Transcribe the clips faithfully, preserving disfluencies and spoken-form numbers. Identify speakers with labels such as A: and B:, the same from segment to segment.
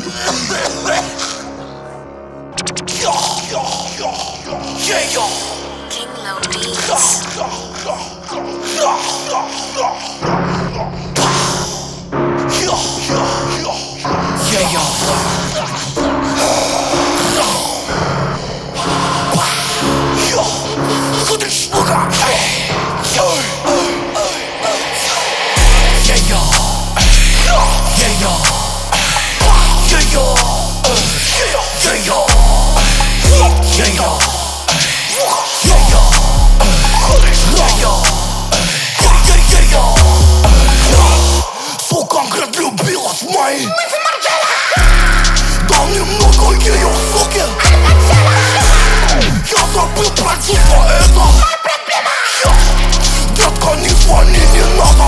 A: King Low Beats.
B: Yeah, yo. Слышь, ну-ка, эй, йо. Yeah, yo. Yeah, yo. Yeah, yo. Yeah, yo. Yeah, yo. Сука, говорят, влюбилась в мои. Дал немного ее, суки. Я забыл про чувство, это моя проблема. Детка, не звони, не надо.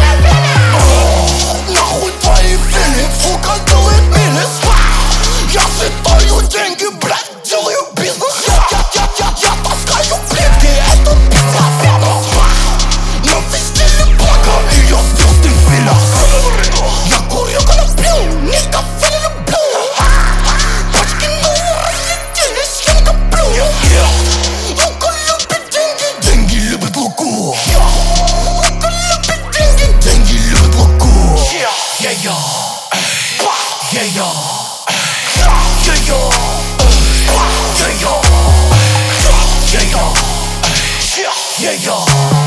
B: Нахуй твои фили, сука, делает минус. Я считаю деньги, блядь, делаю бизнес. Я, я, я, я, я таскаю плитки, это бизнес. На стиле блага, и я звезды филя. Я курю коноплю, не кафе не люблю. Пачки новые разлетелись, я не коплю. Лука любит деньги, деньги любят луку. Лука любит деньги, деньги любят луку. Yeah-yo, yeah-yo, yeah-yo, yeah-yo, yeah-yo, yeah-yo.